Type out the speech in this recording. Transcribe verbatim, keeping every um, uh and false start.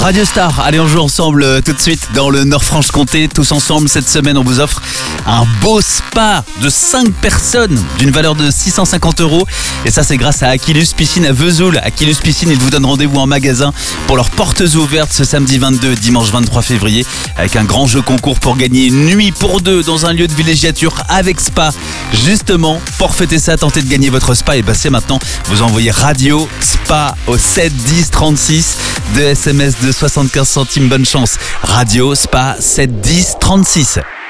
Radio Star, allez on joue ensemble euh, tout de suite dans le Nord-Franche-Comté. Tous ensemble, cette semaine on vous offre un beau spa de cinq personnes d'une valeur de six cent cinquante euros. Et ça c'est grâce à Aquilus Piscine à Vesoul. Aquilus Piscine, ils vous donnent rendez-vous en magasin pour leurs portes ouvertes ce samedi vingt-deux et dimanche vingt-trois février. Avec un grand jeu concours pour gagner une nuit pour deux dans un lieu de villégiature avec spa. Justement, pour fêter ça, tentez de gagner votre spa et passez maintenant. Vous envoyez Radio Spa au sept dix trente-six. Deux S M S de soixante-quinze centimes, bonne chance. Radio Spa sept dix trente-six.